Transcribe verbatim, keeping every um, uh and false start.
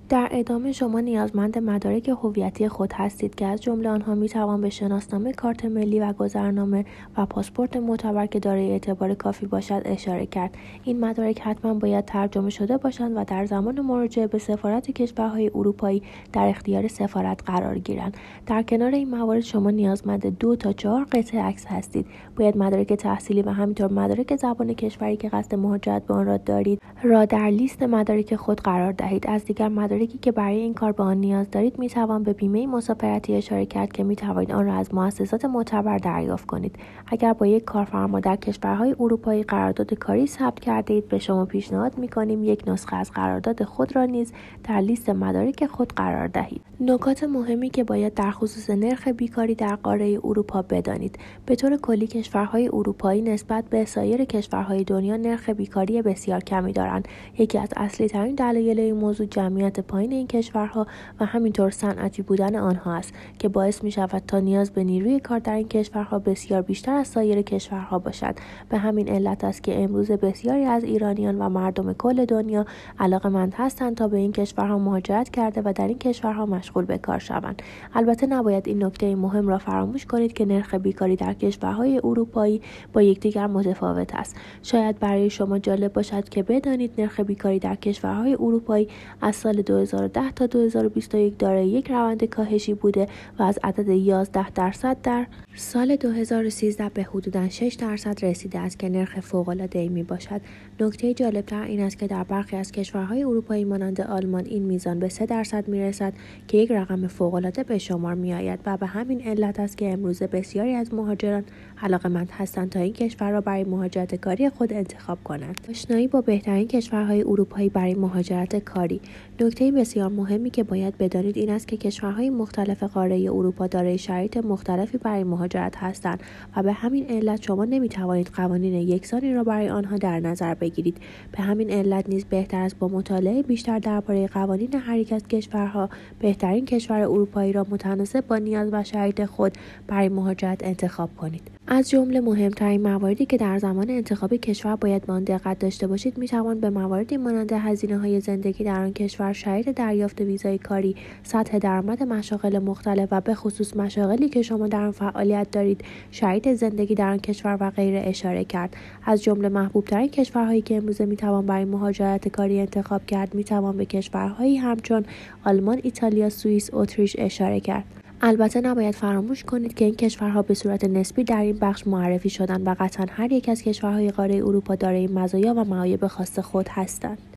در ادامه شما نیازمند مدارک هویتی خود هستید که از جمله آنها میتوان به شناسنامه، کارت ملی و گذرنامه و پاسپورت معتبر که دارای اعتبار کافی باشد اشاره کرد. این مدارک حتما باید ترجمه شده باشند و در زمان مراجعه به سفارت کشورهای اروپایی در اختیار سفارت قرار گیرند. در کنار این موارد شما نیازمند دو تا چهار قطعه عکس هستید. باید مدارک تحصیلی و همینطور مدارک زبان کشوری که قصد مهاجرت به آن را دارید را در لیست مدارک خود قرار دهید. از دیگر مدارکی که برای این کار به آن نیاز دارید می توان به بیمه مسافرتی اشاره کرد که می توانید آن را از مؤسسات معتبر دریافت کنید. اگر با یک کارفرما در کشورهای اروپایی قرارداد کاری ثبت کرده اید، به شما پیشنهاد می کنیم یک نسخه از قرارداد خود را نیز در لیست مدارک خود قرار دهید. نکات مهمی که باید در خصوص نرخ بیکاری در قاره اروپا بدانید. به طور کلی کشورهای اروپایی نسبت به سایر کشورهای دنیا نرخ بیکاری بسیار کمی دارند. یکی از اصلی ترین دلایل این موضوع جمعیت پایین این کشورها و همینطور صنعتی بودن آنها است که باعث می شود تا نیاز به نیروی کار در این کشورها بسیار بیشتر از سایر کشورها باشد. به همین علت است که امروز بسیاری از ایرانیان و مردم کل دنیا علاقه‌مند هستند تا به این کشورها مهاجرت کرده و در این کشورها مشغول به کار شوند. البته نباید این نکته مهم را فراموش کنید که نرخ بیکاری در کشورهای اروپایی با یکدیگر متفاوت است. شاید برای شما جالب باشد که بدانید نرخ بیکاری در کشورهای اروپایی از سال دو هزار و ده تا دو هزار و بیست و یک دارای یک روند کاهشی بوده و از عدد یازده درصد در سال دو هزار و سیزده به حدوداً شش درصد رسیده است که نرخ فوق‌العاده‌ای میباشد. نکته جالبتر این است که در برخی از کشورهای اروپایی مانند آلمان این میزان به سه درصد میرسد که یک رقم فوق‌العاده به شمار میآید و به همین علت است که امروز بسیاری از مهاجران علاقه‌مند هستند تا این کشور را برای مهاجرت کاری خود انتخاب کنند. آشنایی با بهترین کشورهای اروپایی برای مهاجرت کاری. نکته بسیار مهمی که باید بدانید این است که کشورهای مختلف قاره اروپا دارای شرایط مختلفی برای مهاجرت هستند و به همین علت شما نمیتوانید قوانین یکسانی را برای آنها در نظر بگیرید. به همین علت نیز بهتر است با مطالعه بیشتر درباره قوانین هر یک از کشورها بهترین کشور اروپایی را متناسب با نیاز و شرایط خود برای مهاجرت انتخاب کنید. از جمله مهمترین مواردی که در زمان انتخاب کشور باید به آن دقت داشته باشید میتوان به مواردی مانند هزینه‌های زندگی در آن کشور، شرایط دریافت ویزای کاری، سطح درآمد مشاغل مختلف و به خصوص مشاغلی که شما در آن فعالیت دارید، شرایط زندگی در آن کشور و غیره اشاره کرد. از جمله محبوب‌ترین کشورهایی که امروزه میتوان برای مهاجرت کاری انتخاب کرد میتوان به کشورهایی همچون آلمان، ایتالیا، سوئیس، اتریش اشاره کرد. البته نباید فراموش کنید که این کشورها به صورت نسبی در این بخش معرفی شدند و قطعا هر یک از کشورهای قاره اروپا دارای مزایا و معایب خاص خود هستند.